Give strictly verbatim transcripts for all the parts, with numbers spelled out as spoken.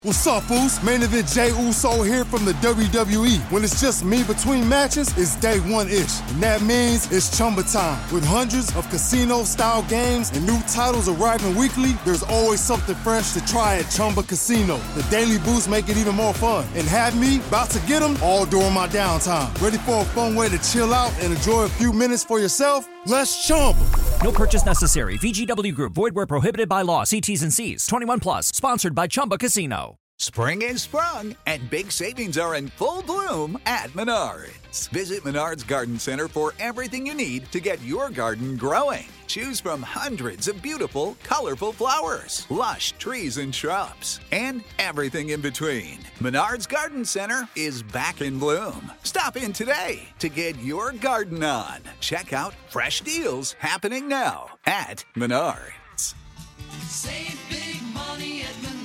What's up, Foos? Main event Jey Uso here from the W W E. When it's just me between matches, it's day one-ish. And that means it's Chumba time. With hundreds of casino-style games and new titles arriving weekly, there's always something fresh to try at Chumba Casino. The daily boosts make it even more fun. And have me about to get them all during my downtime. Ready for a fun way to chill out and enjoy a few minutes for yourself? Let's Chumba. No purchase necessary. V G W Group. Void where prohibited by law. See T's and C's. twenty-one plus. Sponsored by Chumba Casino. Spring is sprung, and big savings are in full bloom at Menards. Visit Menards Garden Center for everything you need to get your garden growing. Choose from hundreds of beautiful, colorful flowers, lush trees and shrubs, and everything in between. Menards Garden Center is back in bloom. Stop in today to get your garden on. Check out fresh deals happening now at Menards. Save big money at Menards.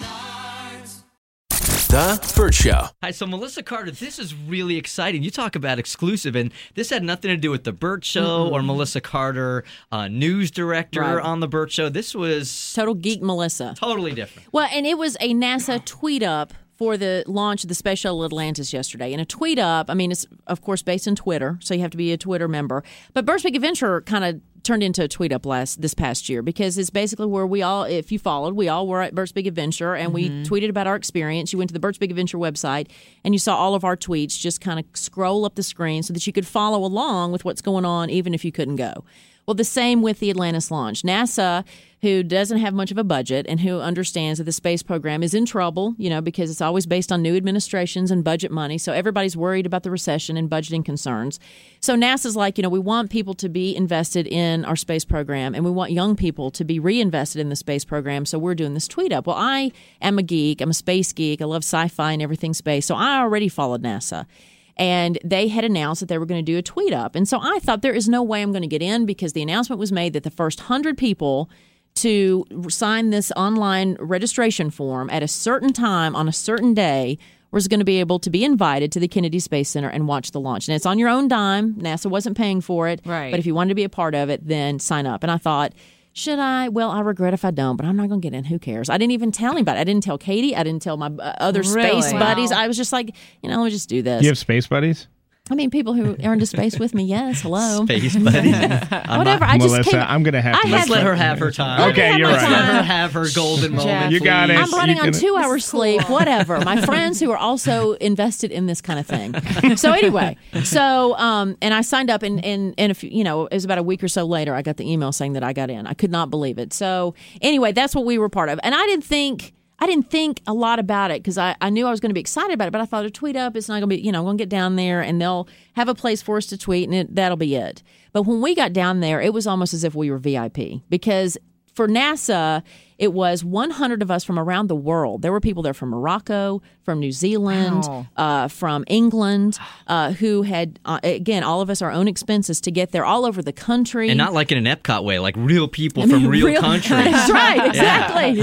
The Burt Show. Hi, so Melissa Carter, this is really exciting. You talk about exclusive, and this had nothing to do with The Burt Show mm-hmm. or Melissa Carter, uh, news director right. on The Burt Show. This was... Total geek Melissa. Totally different. Well, and it was a NASA tweet up for the launch of the Space Shuttle Atlantis yesterday. And a tweet up, I mean, it's, of course, based on Twitter, so you have to be a Twitter member. But Burt's Big Adventure kind of turned into a tweet up last this past year because it's basically where we all, if you followed, we all were at Burt's Big Adventure and mm-hmm. we tweeted about our experience. You went to the Burt's Big Adventure website and you saw all of our tweets just kind of scroll up the screen so that you could follow along with what's going on even if you couldn't go. Well, the same with the Atlantis launch. NASA, who doesn't have much of a budget and who understands that the space program is in trouble, you know, because it's always based on new administrations and budget money. So everybody's worried about the recession and budgeting concerns. So NASA's like, you know, we want people to be invested in our space program and we want young people to be reinvested in the space program. So we're doing this tweet up. Well, I am a geek. I'm a space geek. I love sci-fi and everything space. So I already followed NASA. And they had announced that they were going to do a tweet up. And so I thought there is no way I'm going to get in because the announcement was made that the first one hundred people to sign this online registration form at a certain time on a certain day was going to be able to be invited to the Kennedy Space Center and watch the launch. And it's on your own dime. NASA wasn't paying for it. Right. But if you wanted to be a part of it, then sign up. And I thought, should I? Well, I regret if I don't, but I'm not going to get in. Who cares? I didn't even tell anybody. I didn't tell Katie. I didn't tell my uh, other really? space wow. buddies. I was just like, you know, let me just do this. You have space buddies? I mean, people who are into space with me, yes, hello. Space buddies. Whatever. I just Melissa, came, I'm going to have to... Let's let her have her time. Okay, you're right. Let her have her golden moment, You got it. I'm running you on can... two hours sleep, whatever. My friends who are also invested in this kind of thing. So anyway, so, um, and I signed up, and, and, and if, you know, it was about a week or so later, I got the email saying that I got in. I could not believe it. So anyway, that's what we were part of. And I didn't think... I didn't think a lot about it because I, I knew I was going to be excited about it, but I thought a tweet up, it's not going to be, you know, I'm going to get down there and they'll have a place for us to tweet and it, that'll be it. But when we got down there, it was almost as if we were V I P because for NASA, it was one hundred of us from around the world. There were people there from Morocco, from New Zealand, wow. uh, from England, uh, who had, uh, again, all of us our own expenses to get there all over the country. And not like in an Epcot way, like real people I mean, from real, real countries. That's right, exactly.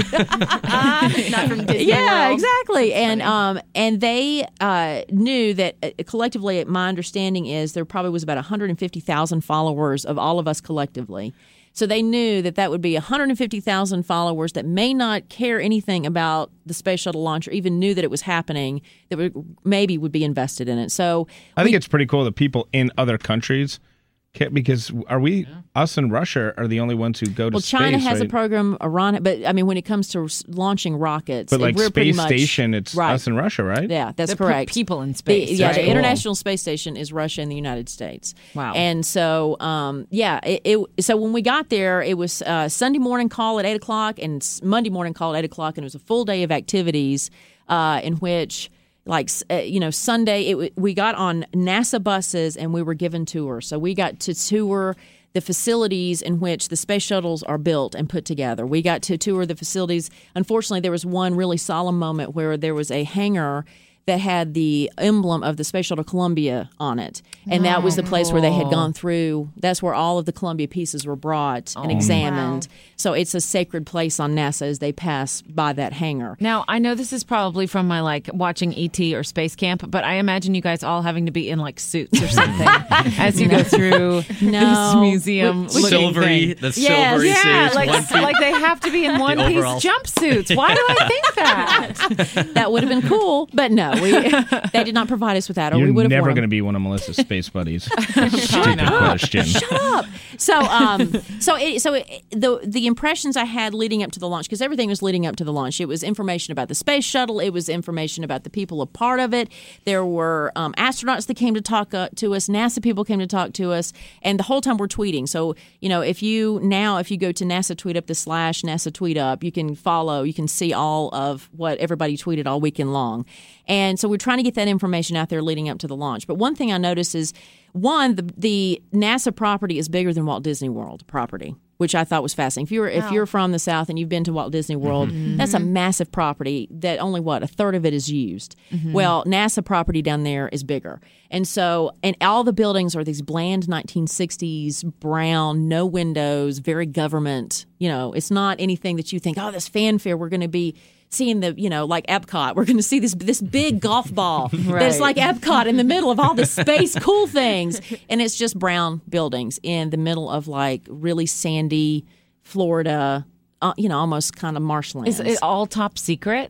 Not from Disney Yeah, World. exactly. And um, and they uh, knew that uh, collectively, my understanding is there probably was about one hundred fifty thousand followers of all of us collectively. So they knew that that would be one hundred fifty thousand followers that may not care anything about the space shuttle launch or even knew that it was happening, that would, maybe would be invested in it. So I think we, it's pretty cool that people in other countries, can, because are we, yeah. us and Russia are the only ones who go to well, space. Well, China has right? a program, Iran, but I mean, when it comes to launching rockets, but like we're space much, station, it's right. us and Russia, right? Yeah, that's the correct. People in space. The, yeah, right? the cool. International Space Station is Russia and the United States. Wow. And so, um, yeah, it, it. So when we got there, it was uh, Sunday morning call at eight o'clock and Monday morning call at eight o'clock, and it was a full day of activities uh, in which. Like, uh, you know, Sunday, it, we got on NASA buses and we were given tours. So we got to tour the facilities in which the space shuttles are built and put together. We got to tour the facilities. Unfortunately, there was one really solemn moment where there was a hangar that had the emblem of the Space Shuttle Columbia on it. And that was the place where they had gone through. That's where all of the Columbia pieces were brought and examined. Wow. So it's a sacred place on NASA as they pass by that hangar. Now, I know this is probably from my like watching E T or Space Camp, but I imagine you guys all having to be in like suits or something as you go through No. this museum. looking Silvery, thing. the Yes. silvery Yeah, suits, like, one piece. like they have to be in one piece overalls. jumpsuits. Why do I think that? That would have been cool, but no, we they did not provide us with that, or You're we would have never worn going to them. be one of Melissa's space buddies. Stupid question. Shut up. So, um, so, it, so it, the the impressions I had leading up to the launch, because everything was leading up to the launch. It was information about the space shuttle. It was information about the people a part of it. There were um, astronauts that came to talk uh, to us. NASA people came to talk to us, and the whole time we're tweeting. So, you know, if you now if you go to NASA tweet up the slash NASA tweet up, you can follow. You can see all of what everybody tweeted all weekend long. And so we're trying to get that information out there leading up to the launch. But one thing I noticed is, one, the, the NASA property is bigger than Walt Disney World property, which I thought was fascinating. If you're if you're from the South and you've been to Walt Disney World, Mm-hmm. that's a massive property that only, what, a third of it is used. Mm-hmm. Well, NASA property down there is bigger. And so, and all the buildings are these bland nineteen sixties, brown, no windows, very government. You know, it's not anything that you think, oh, this fanfare, we're going to be seeing the, you know, like Epcot. We're going to see this this big golf ball that's like Epcot in the middle of all the space cool things. And it's just brown buildings in the middle of like really sandy Florida, uh, you know, almost kind of marshlands. Is it all top secret?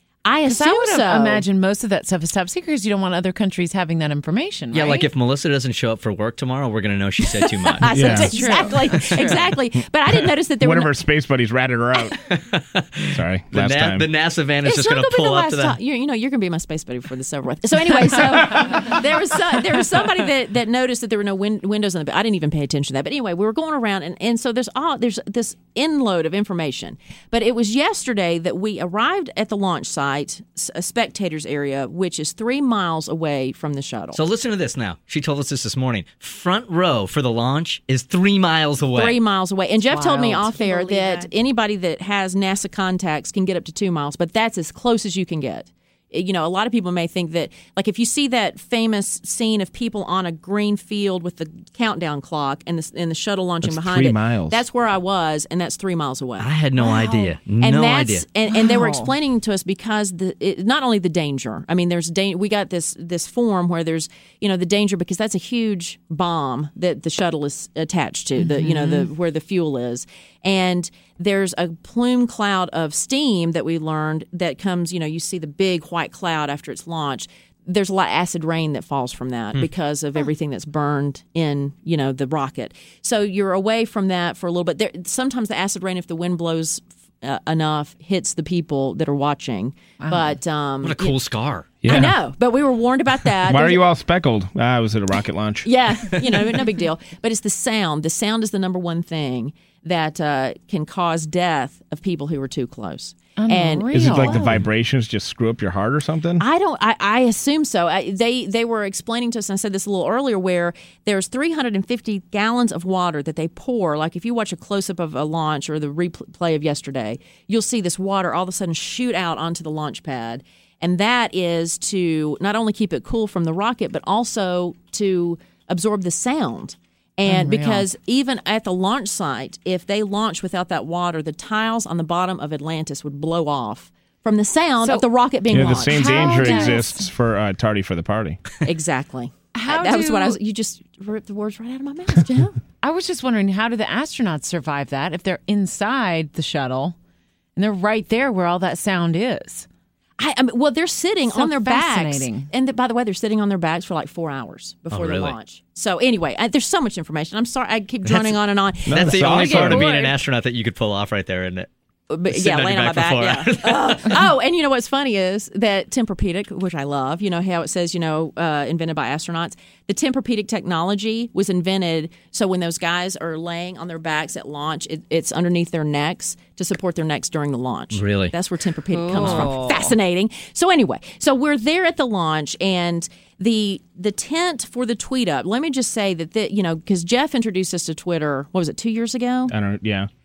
I Because assume I would so. imagine most of that stuff is top secret because you don't want other countries having that information. Yeah, right? like if Melissa doesn't show up for work tomorrow, we're going to know she said too much. I said Yeah. exactly, exactly. But I didn't notice that there One were of no- her space buddies ratted her out. Sorry, The, last Na- time. the NASA van is It's just not going gonna to be the pull up last to time. that. You're, you know, you're going to be my space buddy before this is over with. So anyway, so there was so, there was somebody that, that noticed that there were no win- windows on the. I didn't even pay attention to that. But anyway, we were going around, and, and so there's all there's this inload of information. But it was yesterday that we arrived at the launch site, a spectators area, which is three miles away from the shuttle. So listen to this now. She told us this this morning. Front row for the launch is three miles away. Three miles away. And Jeff told me Wild. off air Can you believe that that? anybody that has NASA contacts can get up to two miles, but that's as close as you can get. You know, a lot of people may think that, like, if you see that famous scene of people on a green field with the countdown clock and the, and the shuttle launching That's behind three it, miles. that's where I was, and that's three miles away. I had no idea. and No that's, idea. And, and they were Wow. explaining to us because the it, not only the danger. I mean, there's da- we got this this form where there's you know the danger because that's a huge bomb that the shuttle is attached to. The you know the where the fuel is, and there's a plume cloud of steam that we learned that comes. You know, you see the big white cloud after it's launched. There's a lot of acid rain that falls from that because of everything that's burned in, you know, the rocket. So you're away from that for a little bit. There, sometimes the acid rain, if the wind blows uh, enough, hits the people that are watching. But um, What a cool scar. yeah. I know, but we were warned about that. Why are There's- you all speckled? Ah, I was at a rocket launch. Yeah, you know, no big deal. But it's the sound. The sound is the number one thing that uh, can cause death of people who are too close. And Is it like the Wow. vibrations just screw up your heart or something? I don't. I, I assume so. I, they they were explaining to us, and I said this a little earlier, where there's three hundred fifty gallons of water that they pour. Like if you watch a close up of a launch or the replay of yesterday, you'll see this water all of a sudden shoot out onto the launch pad, and that is to not only keep it cool from the rocket, but also to absorb the sound. And Unreal. because even at the launch site, if they launch without that water, the tiles on the bottom of Atlantis would blow off from the sound So- of the rocket being Yeah, the launched. same How danger does- exists for uh, tardy for the party. Exactly. How that was what I do- was. You just ripped the words right out of my mouth, Jim. I was just wondering, how do the astronauts survive that if they're inside the shuttle and they're right there where all that sound is? I, I mean, well, they're sitting So on their backs, fascinating. and th- by the way, they're sitting on their backs for like four hours before Oh, the really? launch. So anyway, I, there's so much information. I'm sorry, I keep droning on and on. No, That's the that's only awesome. part of being Bored. an astronaut that you could pull off right there, isn't it? But, Sitting yeah, on laying your on my back back. for four Yeah. oh, and you know what's funny is that Tempur-Pedic, which I love, you know how it says, you know, uh, invented by astronauts. The Tempur-Pedic technology was invented so when those guys are laying on their backs at launch, it, it's underneath their necks to support their necks during the launch. Really? That's where Tempur-Pedic comes from. Fascinating. So anyway, so we're there at the launch, and the the tent for the tweet up. Let me just say that the, you know because Jeff introduced us to Twitter. What was it? Two years ago. I don't. Yeah.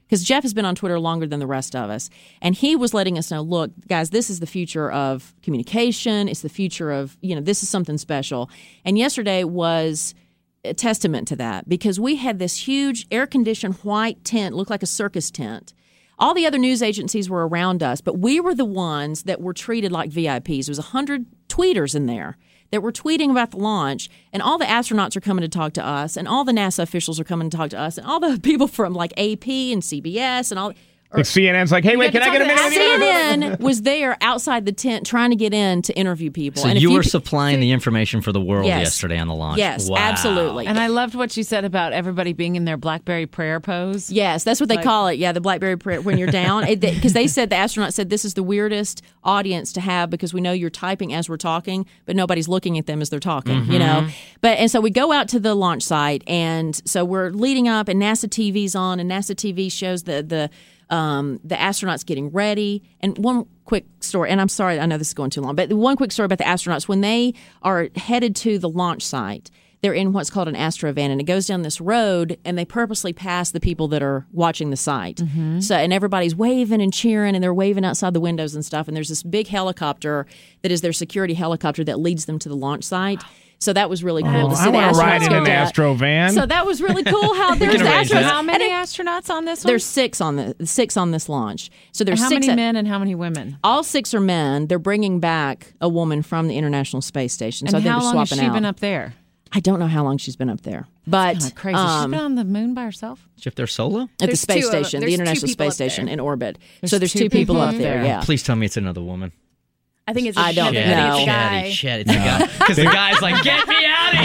because Jeff has been on Twitter longer than the rest of us. And he was letting us know, look, guys, this is the future of communication. It's the future of, you know, this is something special. And yesterday was a testament to that, because we had this huge air-conditioned white tent, looked like a circus tent. All the other news agencies were around us, but we were the ones that were treated like V I Ps. There was one hundred tweeters in there that were tweeting about the launch, and all the astronauts are coming to talk to us, and all the NASA officials are coming to talk to us, and all the people from like A P and C B S and all. Like C N N's like, hey, wait, can I get a minute? C N N was there outside the tent trying to get in to interview people. So and you if were you, supplying the information for the world Yes. yesterday on the launch. Yes, Wow. absolutely. And I loved what you said about everybody being in their BlackBerry prayer pose. Yes, that's what they Like- call it. Yeah, the BlackBerry prayer when you're down. Because they said, the astronaut said, this is the weirdest audience to have because we know you're typing as we're talking, but nobody's looking at them as they're talking, you know? But and so we go out to the launch site, and so we're leading up, and NASA T V's on, and NASA T V shows the the um, the astronauts getting ready. And one quick story, and I'm sorry, I know this is going too long, but one quick story about the astronauts. When they are headed to the launch site, they're in what's called an Astrovan, and it goes down this road, and they purposely pass the people that are watching the site. Mm-hmm. So, and everybody's waving and cheering, and they're waving outside the windows and stuff. And there's this big helicopter that is their security helicopter that leads them to the launch site. So that was really cool Oh, to see I the want to ride astronauts in go an down. Astro van. So that was really cool. How there's can arrange astronauts. that. How many And it- astronauts on this one? There's six on the six on this launch. So there's how six. many at- men and how many women? All six are men. They're bringing back a woman from the International Space Station. So And they're how just long has swapping she out. been up there? I don't know how long she's been up there, but Kind of crazy. um, She's been on the moon by herself. If they're solo? at the There's space two of them. station, There's the two International people Space up there. Station in orbit. There's so there's two two, people, people up up there. there. Yeah. Please tell me it's another woman. I think it's I just don't I Chatty, think know. it's a chatty, guy. chatty. It's a guy. Because the guy's like, get me out of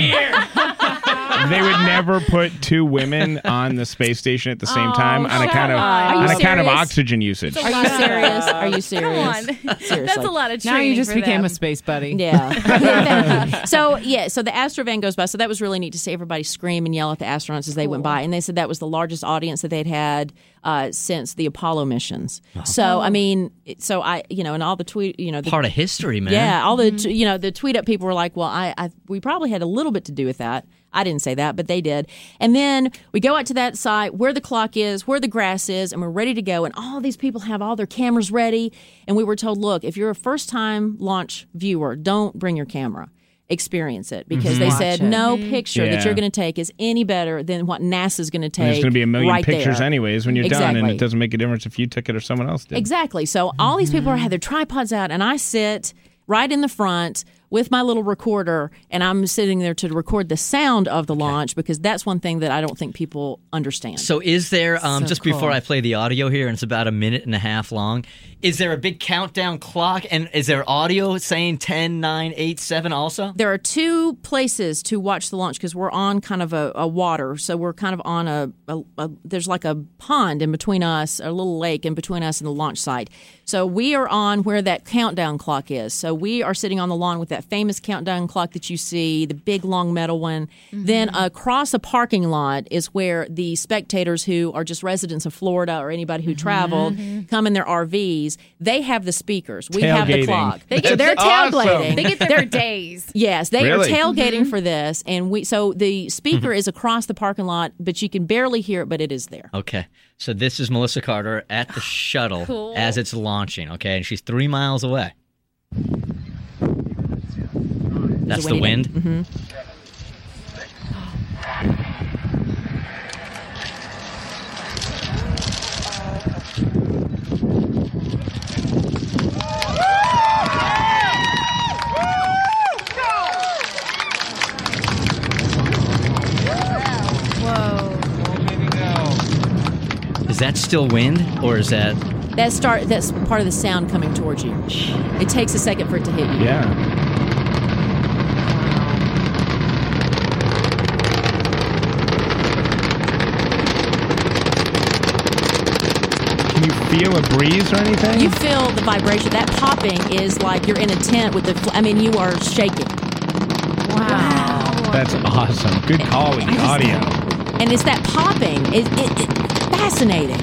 here. They would never put two women on the space station at the same time on a shut kind of up. Are you on a kind of serious? oxygen usage. Are you serious? Are you serious? Come on. Seriously. That's a lot of Now training you just for became them. a space buddy. Yeah. Thank you. So, yeah, so the Astrovan goes by. So that was really neat to see everybody scream and yell at the astronauts as they went by. And they said that was the largest audience that they'd had uh, since the Apollo missions. So, I mean, it- so I, you know, and all the tweet, you know, the, Part of history, man. yeah, all the, t- you know, the tweet up people were like, well, I, I, we probably had a little bit to do with that. I didn't say that, but they did. And then we go out to that site where the clock is, where the grass is, and we're ready to go. And all these people have all their cameras ready. And we were told, look, if you're a first time launch viewer, don't bring your camera. Experience it. Because they Watch said it. no picture Yeah. that you're going to take is any better than what NASA's going to take. There's going to be a million right pictures there. anyways when you're done, and Exactly. it doesn't make a difference if you took it or someone else did. Exactly. So all these people are, have their tripods out, and I sit right in the front with my little recorder, and I'm sitting there to record the sound of the launch, because that's one thing that I don't think people understand. So is there, um, So just cool. before I play the audio here, and it's about a minute and a half long, is there a big countdown clock? And is there audio saying ten, nine, eight, seven also? There are two places to watch the launch because we're on kind of a, a water. So we're kind of on a, a, a, there's like a pond in between us, a little lake in between us and the launch site. So we are on where that countdown clock is. So we are sitting on the lawn with that famous countdown clock that you see, the big long metal one. Mm-hmm. Then across a parking lot is where the spectators who are just residents of Florida or anybody who traveled Mm-hmm. come in their R Vs. They have the speakers. We have the Tailgating. clock. They get, So they're That's awesome. tailgating. they get there for days. Yes, they Really? are tailgating Mm-hmm. for this, and we. So the speaker is across the parking lot, but you can barely hear it, but it is there. Okay. So this is Melissa Carter at the shuttle Cool. as it's launching, okay? And she's three miles away. That's the windy day. wind? Is that still wind, or is that... That start. That's part of the sound coming towards you. It takes a second for it to hit you. Yeah. Can you feel a breeze or anything? You feel the vibration. That popping is like you're in a tent with the. Fl- I mean, you are shaking. Wow. That's awesome. Good call with the audio. And it's that popping. It, it, it fascinating.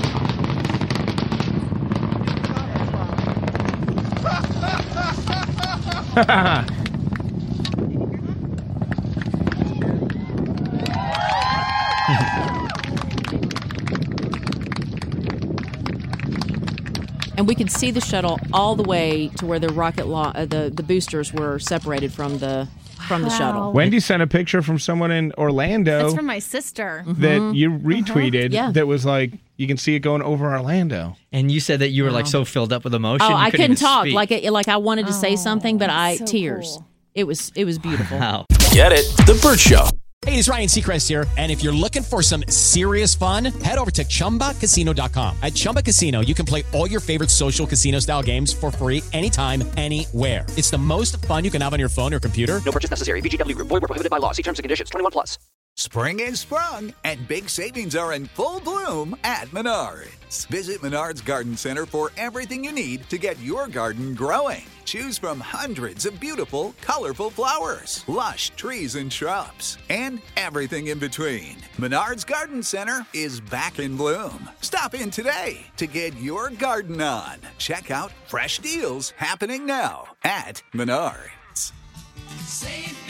and we could see the shuttle all the way to where the rocket lo- uh, the the boosters were separated from the from the shuttle. Wendy sent a picture from someone in Orlando. That's from my sister. That you retweeted. Yeah. That was like you can see it going over Orlando. And you said that you were like so filled up with emotion. Oh, you I couldn't even talk. speak. Like it, like I wanted to say something, but I so tears. cool. It was it was beautiful. Wow. Get it? The Burt Show. Hey, it's Ryan Seacrest here, and if you're looking for some serious fun, head over to Chumba Casino dot com. At Chumba Casino, you can play all your favorite social casino-style games for free anytime, anywhere. It's the most fun you can have on your phone or computer. No purchase necessary. V G W Group. Void where prohibited by law. See terms and conditions. twenty-one plus. Spring is sprung, and big savings are in full bloom at Menards. Visit Menards Garden Center for everything you need to get your garden growing. Choose from hundreds of beautiful, colorful flowers, lush trees and shrubs, and everything in between. Menards Garden Center is back in bloom. Stop in today to get your garden on. Check out fresh deals happening now at Menards. Save